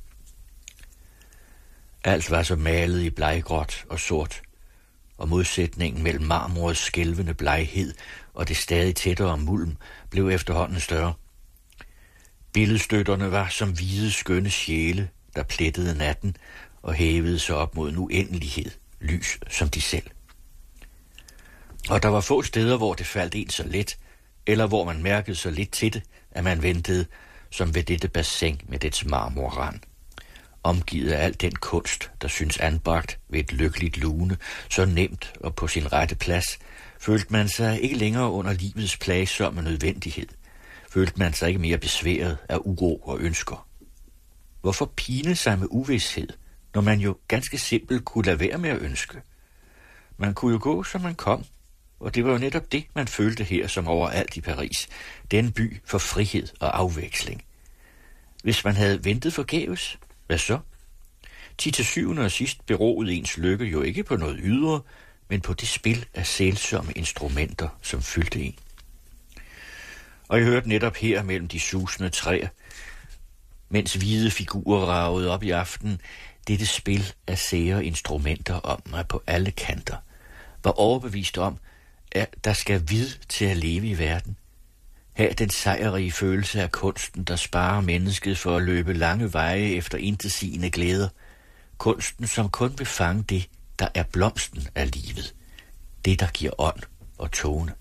Alt var så malet i bleggråt og sort, og modsætningen mellem marmorets skælvende bleghed og det stadig tættere mulm blev efterhånden større. Billedstøtterne var som hvide skønne sjæle, der plettede natten og hævede sig op mod en uendelighed, lys som de selv. Og der var få steder, hvor det faldt en så let, eller hvor man mærkede så lidt til det, at man ventede, som ved dette bassin med dets marmorrand. Omgivet af al den kunst, der synes anbragt ved et lykkeligt lune, så nemt og på sin rette plads, følte man sig ikke længere under livets plagsomme nødvendighed. Følte man sig ikke mere besværet af uro og ønsker. Hvorfor pine sig med uvished, når man jo ganske simpelt kunne lade være med at ønske? Man kunne jo gå, som man kom, og det var jo netop det, man følte her som overalt i Paris. Den by for frihed og afveksling. Hvis man havde ventet forgæves, hvad så? Til syvende og sidst beroede ens lykke jo ikke på noget ydre, men på det spil af sælsomme instrumenter, som fyldte en. Og jeg hørte netop her mellem de susende træer, mens hvide figurer ragede op i aften, dette spil af sære instrumenter om mig på alle kanter, var overbevist om, at der skal vid til at leve i verden. Have den sejrige følelse af kunsten, der sparer mennesket for at løbe lange veje efter intetsigende glæder. Kunsten, som kun vil fange det, der er blomsten af livet. Det, der giver ånd og tone.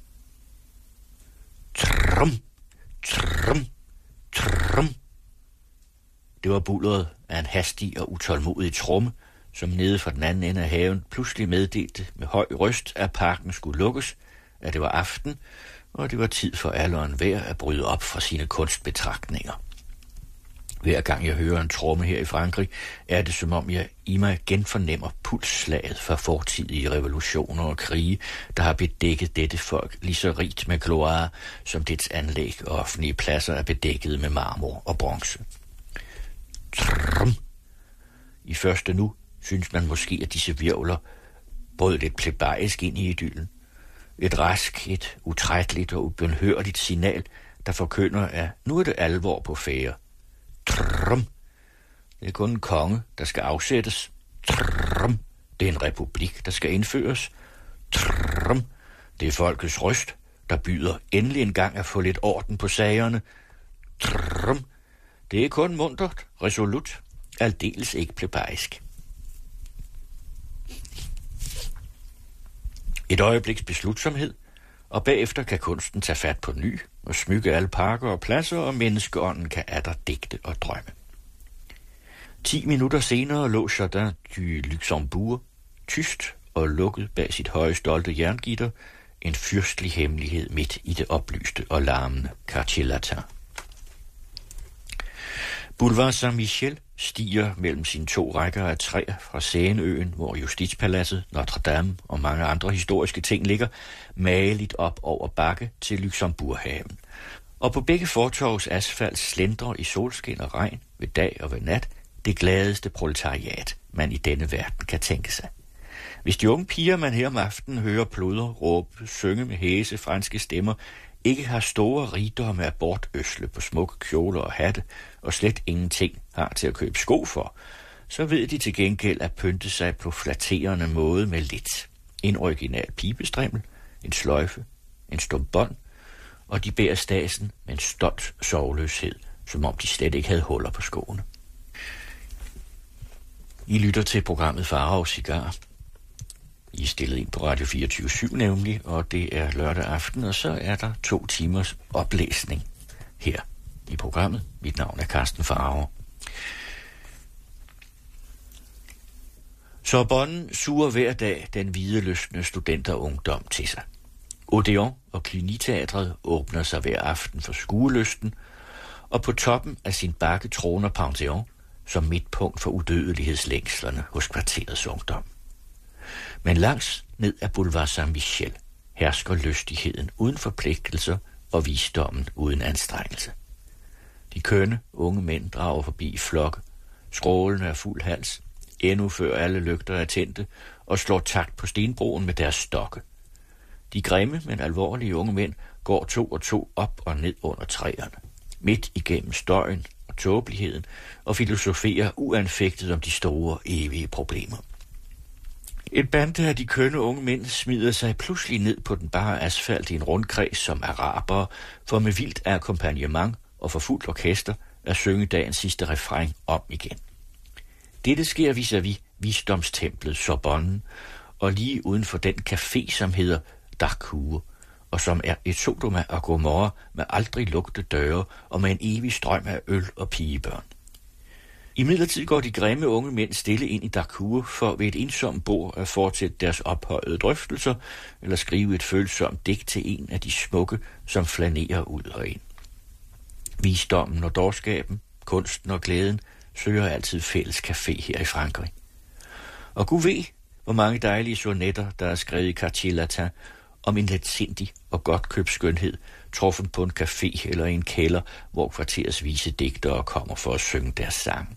Trum, trum, trum. Det var buldret af en hastig og utålmodig tromme, som nede fra den anden ende af haven pludselig meddelte med høj røst, at parken skulle lukkes, at det var aften, og det var tid for alle og enhver at bryde op fra sine kunstbetragtninger. Hver gang jeg hører en tromme her i Frankrig, er det som om jeg i mig genfornemmer pulsslaget fra fortidige revolutioner og krige, der har bedækket dette folk lige så rigt med gloire, som dets anlæg og offentlige pladser er bedækket med marmor og bronze. Trum. I første nu synes man måske, at disse hvirvler brød lidt plebejsk ind i idyllen. Et rask, et utrætteligt og ubønhørligt signal, der forkynder, at nu er det alvor på færde. Trum. Det er kun en konge, der skal afsættes. Trum. Det er en republik, der skal indføres. Trrrm. Det er folkets røst, der byder endelig en gang at få lidt orden på sagerne. Trrrm. Det er kun muntert, resolut, aldeles ikke plebejsk. Et øjebliks beslutsomhed, og bagefter kan kunsten tage fat på ny og smykke alle parker og pladser, og menneskeånden kan atter digte og drømme. 10 minutter senere lå Jardin du Luxembourg, tyst og lukket bag sit høje stolte jerngitter, en fyrstelig hemmelighed midt i det oplyste og larmende Quartier Latin. Boulevard Saint-Michel stiger mellem sine 2 rækker af træer fra Seineøen, hvor Justitspaladset, Notre-Dame og mange andre historiske ting ligger, mageligt op over bakke til Luxembourghaven. Og på begge fortovs asfalt slendrer i solskin og regn ved dag og ved nat det gladeste proletariat, man i denne verden kan tænke sig. Hvis de unge piger, man her om aftenen hører pludre, råbe, synge med hæse franske stemmer, ikke har store rigdomme af bortøsle på smukke kjoler og hatte, og slet ingenting har til at købe sko for, så ved de til gengæld at pynte sig på flatterende måde med lidt. En original pibestrimmel, en sløjfe, en stump bånd, og de bærer stasen med en stolt sorgløshed, som om de slet ikke havde huller på skoene. I lytter til programmet Farao Cigar. I er stillet ind på Radio 24/7 nemlig, og det er lørdag aften, og så er der 2 timers oplæsning her i programmet. Mit navn er Carsten Farao. Sorbonne suger hver dag den hvidelystne studenterungdom til sig. Odeon og Cluny-teatret åbner sig hver aften for skuelysten, og på toppen af sin bakke troner Panthéon som midtpunkt for udødelighedslængslerne hos kvarterets ungdom. Men langs ned ad Boulevard Saint-Michel hersker lystigheden uden forpligtelser og visdommen uden anstrengelse. De kønne unge mænd drager forbi i flokke, skrålende af fuld hals, endnu før alle lygter er tændte, og slår takt på stenbroen med deres stokke. De grimme, men alvorlige unge mænd går 2 og 2 op og ned under træerne, midt igennem støjen og tåbeligheden, og filosoferer uanfægtet om de store, evige problemer. Et bande af de kønne unge mænd smider sig pludselig ned på den bare asfalt i en rundkreds som arabere, for med vildt akkompagnement og for fuldt orkester at synge dagens sidste refræn om igen. Dette sker vis-à-vis visdomstemplet Sorbonne, og lige uden for den café, som hedder Darcour, og som er et Sodoma og Gomorra med aldrig lugte døre og med en evig strøm af øl og pigebørn. Imidlertid går de grimme unge mænd stille ind i Darcour for ved et ensomt bord at fortsætte deres ophøjede drøftelser eller skrive et følsomt digt til en af de smukke, som flanerer ud og ind. Visdommen og dårskaben, kunsten og glæden søger altid fælles café her i Frankrig. Og Gud ved, hvor mange dejlige sonetter, der er skrevet i Quartier Latin om en letsindig og godt købt skønhed, truffet på en café eller i en kælder, hvor kvarterets vise digtere kommer for at synge deres sang.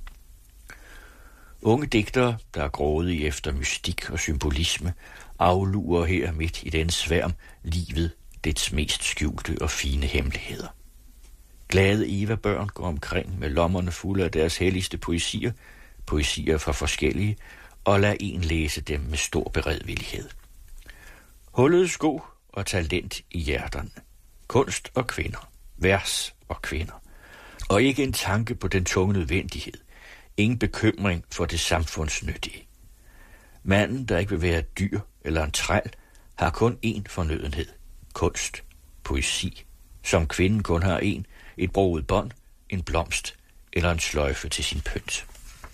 Unge digtere, der er grådige efter mystik og symbolisme, aflurer her midt i den sværm livet, dets mest skjulte og fine hemmeligheder. Glade Eva-børn går omkring med lommerne fulde af deres helligste poesier, poesier fra forskellige, og lad en læse dem med stor beredvillighed. Hullede sko og talent i hjerterne, kunst og kvinder, vers og kvinder, og ikke en tanke på den tunge nødvendighed, ingen bekymring for det samfundsnyttige. Manden, der ikke vil være et dyr eller en træl, har kun én fornødenhed, kunst, poesi, som kvinden kun har et broget bånd, en blomst eller en sløjfe til sin pynt.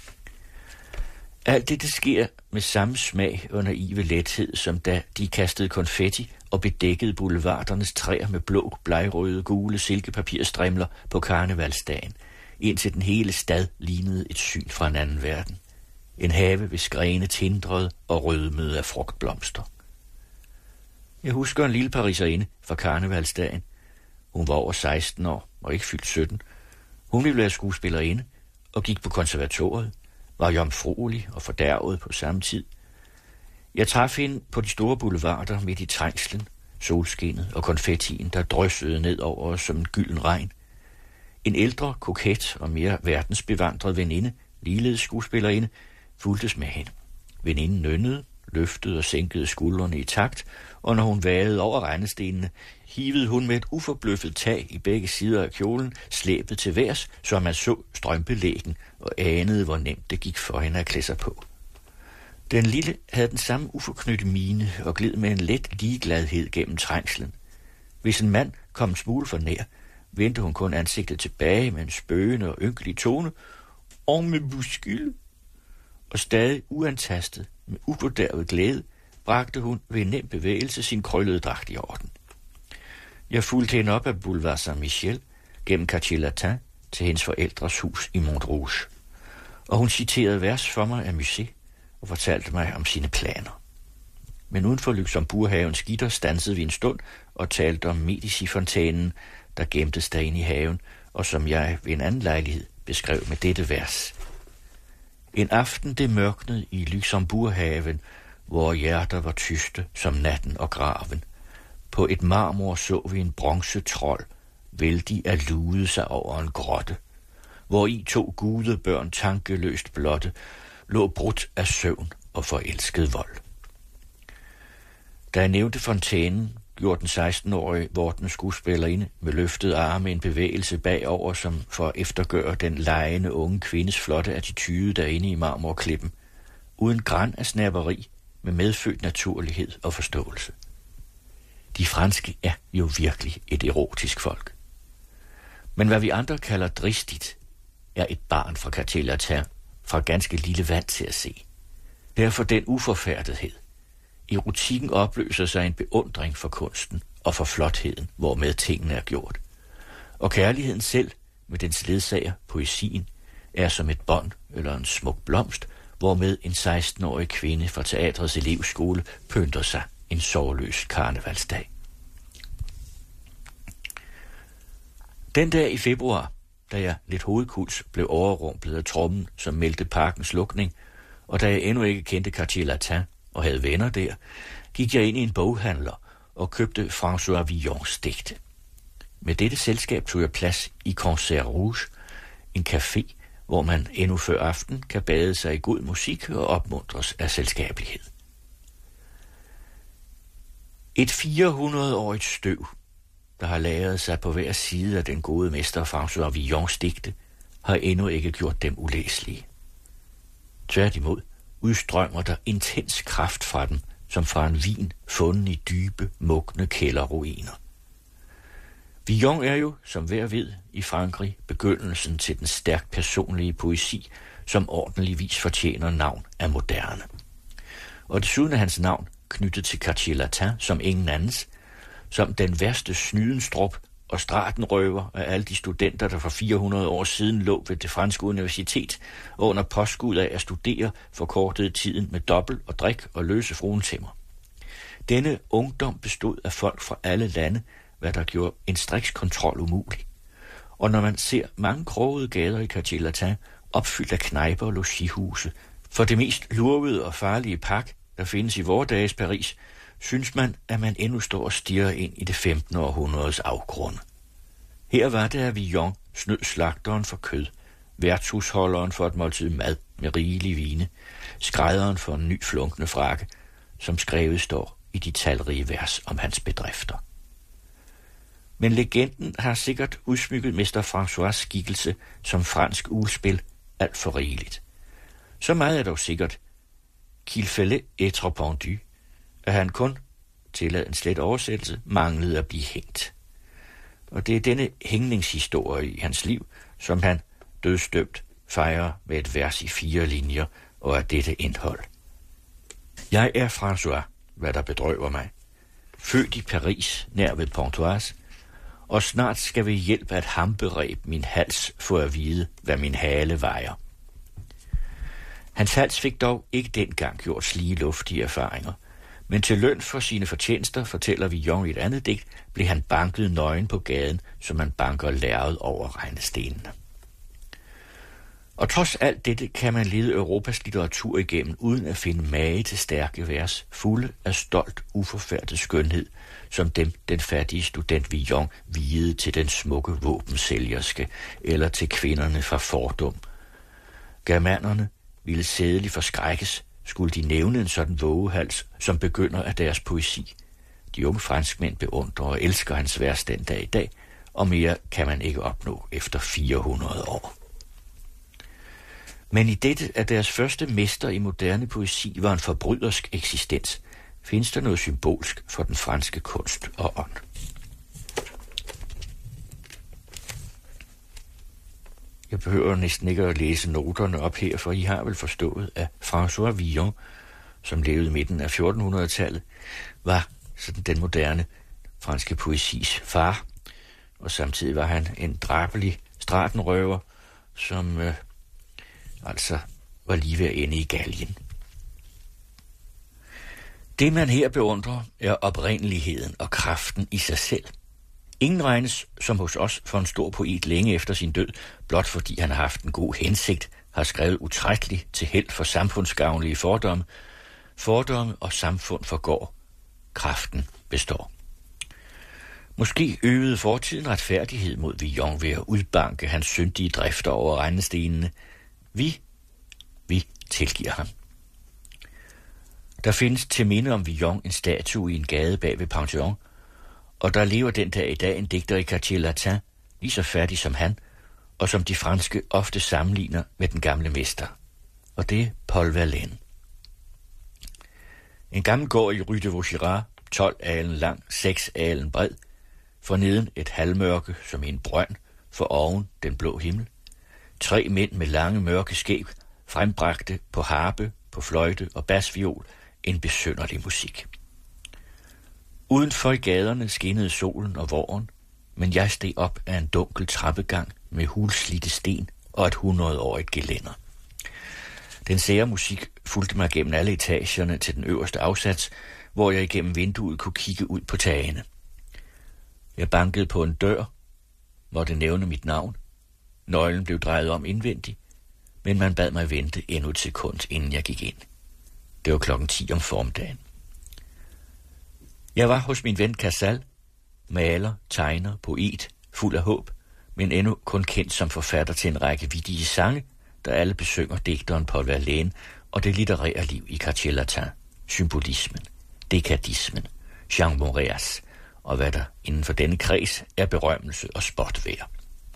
Alt det sker med samme smag og naive lethed, som da de kastede konfetti og bedækkede boulevardernes træer med blå, blegrøde, gule silkepapirstrimler på karnevalsdagen, indtil den hele stad lignede et syn fra en anden verden. En have, hvis grene tindrede og rødmede af frugtblomster. Jeg husker en lille pariserinde fra karnevalsdagen. Hun var over 16 år og ikke fyldt 17. Hun ville være skuespillerinde og gik på konservatoriet, var jomfruelig og fordærvet på samme tid. Jeg traf hende på de store boulevarder midt i trængslen, solskinnet og konfettien, der dryssede ned over os som en gylden regn. En ældre, koket og mere verdensbevandret veninde, ligeledes skuespillerinde, fulgtes med hende. Veninden nynnede, løftede og sænkede skuldrene i takt, og når hun vadede over regnestenene, hivede hun med et uforbløffet tag i begge sider af kjolen, slæbet til værs, så man så strømpelæggen og anede, hvor nemt det gik for hende at klæde sig på. Den lille havde den samme uforknytte mine og gled med en let ligegladhed gennem trængslen. Hvis en mand kom en smule for nær, vendte hun kun ansigtet tilbage med en spøgende og ynkelig tone, og med buskylde. Og stadig uantastet, med upådervet glæde, bragte hun ved en nem bevægelse sin krøllede dragt i orden. Jeg fulgte hende op ad Boulevard Saint-Michel, gennem Quartier Latin, til hendes forældres hus i Montrouge. Og hun citerede vers for mig af Musset og fortalte mig om sine planer. Men uden for Luxembourghavens gitter stansede vi en stund og talte om Medici-fontænen, der gemtes derinde i haven, og som jeg ved en anden lejlighed beskrev med dette vers. En aften det mørknede i Luxembourghaven, hvor hjerter var tyste som natten og graven. På et marmor så vi en bronzetrold, vældig at lude sig over en grotte, hvor i 2 gudebørn tankeløst blotte lå brudt af søvn og forelsket vold. Da jeg nævnte fontænen, gjorde den 16-årige vortende skuespillerinde med løftede arme en bevægelse bagover, som for at eftergøre den legende unge kvindes flotte attitude derinde i marmorklippen, uden græn af snapperi, med medfødt naturlighed og forståelse. De franske er jo virkelig et erotisk folk. Men hvad vi andre kalder dristigt, er et barn fra Quartier Latin fra ganske lille vand til at se. Derfor den uforfærdighed. Erotikken opløser sig en beundring for kunsten og for flotheden, hvormed tingene er gjort. Og kærligheden selv, med dens ledsager, poesien, er som et bånd eller en smuk blomst, hvormed en 16-årig kvinde fra teatrets elevskole pynter sig en sorgløs karnevalsdag. Den dag i februar, da jeg lidt hovedkuls blev overrumplet af trommen, som meldte parkens lukning, og da jeg endnu ikke kendte Quartier Latin og havde venner der, gik jeg ind i en boghandler og købte François Villons digte. Med dette selskab tog jeg plads i Concert Rouge, en café, hvor man endnu før aften kan bade sig i god musik og opmuntres af selskabelighed. Et 400-årigt støv, der har lagret sig på hver side af den gode mester François Villons digte, har endnu ikke gjort dem ulæselige. Tværtimod udstrømmer der intens kraft fra dem, som fra en vin fundet i dybe, mugne kælderruiner. Villon er jo, som hver ved, i Frankrig begyndelsen til den stærkt personlige poesi, som ordentligvis fortjener navn af moderne. Og desuden er hans navn knyttet til Quartier Latin som ingen andens, som den værste snydenstrup og stratenrøver af alle de studenter, der for 400 år siden lå ved det franske universitet og under påskud af at studere forkortede tiden med dobbelt og drik og løse fruentimmer. Denne ungdom bestod af folk fra alle lande, hvad der gjorde en striks kontrol umulig. Og når man ser mange krogede gader i Quartier Latin, opfyldt af knejper og logihuse, for det mest lurvede og farlige pak, der findes i vore dages Paris, synes man, at man endnu står og stirrer ind i det 15. århundredes afgrund. Her var det, at Villon snød slagteren for kød, værtshusholderen for et måltid mad med rigelig vine, skrædderen for en ny flunkende frakke, som skrevet står i de talrige vers om hans bedrifter. Men legenden har sikkert udsmykket mester François' skikkelse som fransk ugespil alt for rigeligt. Så meget er dog sikkert, qu'il fallait être pendu, at han kun, tillad en slet oversættelse, manglede at blive hængt. Og det er denne hængningshistorie i hans liv, som han dødsdømt fejrer med et vers i 4 linjer og af dette indhold. Jeg er François, hvad der bedrøver mig, født i Paris, nær ved Pontoise, og snart skal ved hjælp af et hampereb min hals få at vide, hvad min hale vejer. Hans hals fik dog ikke dengang gjort slige luftige erfaringer, men til løn for sine fortjenester, fortæller Villon i et andet digt, blev han banket nøgen på gaden, som man banker lærred over regnestenene. Og trods alt dette kan man lede Europas litteratur igennem, uden at finde mage til stærke vers, fulde af stolt, uforfærdet skønhed, som dem den fattige student Villon viede til den smukke våbensælgerske, eller til kvinderne fra fordum. Germanerne ville sædeligt forskrækkes, skulle de nævne en sådan vågehals, som begynder af deres poesi. De unge franskmænd beundrer og elsker hans vers den dag i dag, og mere kan man ikke opnå efter 400 år. Men i dette, at deres første mester i moderne poesi var en forbrydersk eksistens, findes der noget symbolsk for den franske kunst og ånd. Jeg behøver næsten ikke at læse noterne op her, for I har vel forstået, at François Villon, som levede i midten af 1400-tallet, var sådan den moderne franske poesis far, og samtidig var han en drabelig stratenrøver, som altså var lige ved at ende i galgen. Det, man her beundrer, er oprindeligheden og kraften i sig selv. Ingen regnes, som hos os, for en stor poet længe efter sin død, blot fordi han har haft en god hensigt, har skrevet utrætteligt til held for samfundsgavnlige fordomme. Fordomme og samfund forgår. Kraften består. Måske øvede fortiden retfærdighed mod Villon ved at udbanke hans syndige drifter over regnestenene. Vi tilgiver ham. Der findes til minde om Villon en statue i en gade bag ved Pantheon, og der lever den dag i dag en digter i Quartier Latin, lige så fattig som han, og som de franske ofte sammenligner med den gamle mester. Og det er Paul Verlaine. En gammel gård i Rue de Vaugirard, 12 alen lang, 6 alen bred, forneden et halvmørke som en brønd, for oven den blå himmel. 3 mænd med lange mørke skæg frembragte på harpe, på fløjte og basviol en besynderlig musik. Udenfor i gaderne skinnede solen og våren, men jeg steg op af en dunkel trappegang med hulslidte sten og et 100-årigt gelænder. Den sære musik fulgte mig gennem alle etagerne til den øverste afsats, hvor jeg igennem vinduet kunne kigge ud på tagene. Jeg bankede på en dør, måtte nævne mit navn. Nøglen blev drejet om indvendigt, men man bad mig vente endnu et sekund, inden jeg gik ind. Det var 10:00 om formiddagen. Jeg var hos min ven Casal, maler, tegner, poet, fuld af håb, men endnu kun kendt som forfatter til en række vittige sange, der alle besynger digteren Paul Verlaine og det litterære liv i Quartier Latin, symbolismen, dekadismen, Jean Moreas, og hvad der inden for denne kreds er berømmelse og spot værd.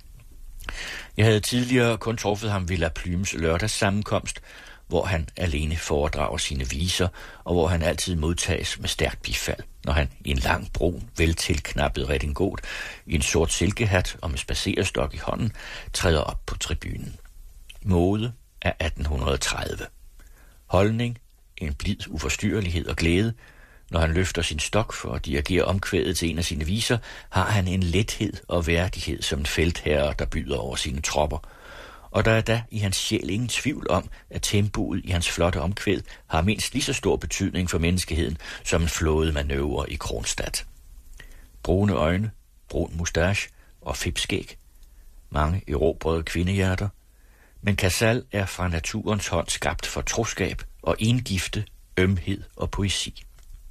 Jeg havde tidligere kun truffet ham ved La Plumes lørdagssammenkomst, hvor han alene foredrager sine viser, og hvor han altid modtages med stærkt bifald, når han i en lang, brun, veltilknappet redingot, i en sort silkehat og med spacerestok i hånden, træder op på tribunen. Mode er 1830. Holdning, en blid uforstyrrelighed og glæde. Når han løfter sin stok for at dirigere omkvædet til en af sine viser, har han en lethed og værdighed som en feltherre, der byder over sine tropper. Og der er da i hans sjæl ingen tvivl om, at tempoet i hans flotte omkvæd har mindst lige så stor betydning for menneskeheden som en flåde manøvre i Kronstadt. Brune øjne, brun mustache og fipskæg. Mange erobrede kvindehjerter. Men Casal er fra naturens hånd skabt for troskab og engifte, ømhed og poesi.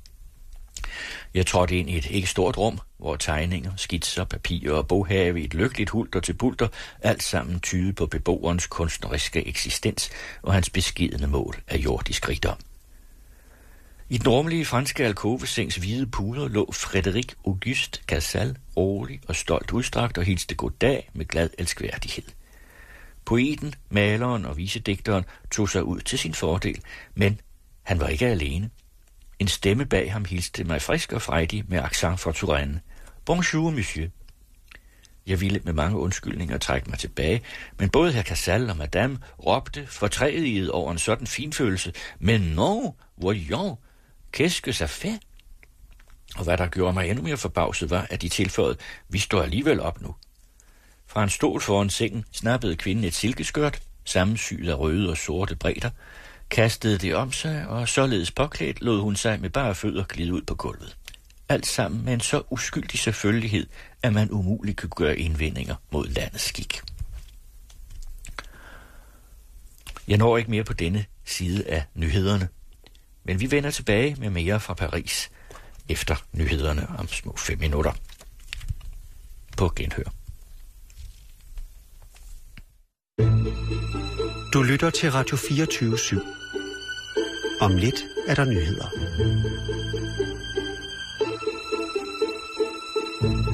Jeg trådte ind i et ikke stort rum, hvor tegninger, skitser, papirer og boghave i et lykkeligt hulter til bulter, alt sammen tyde på beboerens kunstneriske eksistens og hans beskedne mål af jordisk rigdom. I den rummelige franske alkovesengs hvide puder lå Frédéric Auguste Casal rolig og stolt udstrakt og hilste goddag med glad elskværdighed. Poeten, maleren og visedigteren tog sig ud til sin fordel, men han var ikke alene. En stemme bag ham hilste mig frisk og frejdig med accent fra Touraine. Bonjour, monsieur. Jeg ville med mange undskyldninger trække mig tilbage, men både herr Casal og madame råbte fortrædet over en sådan finfølelse. Men non, voyons, qu'est-ce que ça fait? Og hvad der gjorde mig endnu mere forbavset var, at de tilføjede, vi står alligevel op nu. Fra en stol foran sengen snappede kvinden et silkeskørt, sammensyet af røde og sorte bredder, kastede det om sig, og således påklædt lod hun sig med bare fødder glide ud på gulvet. Alt sammen med en så uskyldig selvfølgelighed, at man umuligt kunne gøre indvendinger mod landets skik. Jeg når ikke mere på denne side af nyhederne, men vi vender tilbage med mere fra Paris efter nyhederne om små 5 minutter. På genhør. Du lytter til Radio 24/7. Om lidt er der nyheder.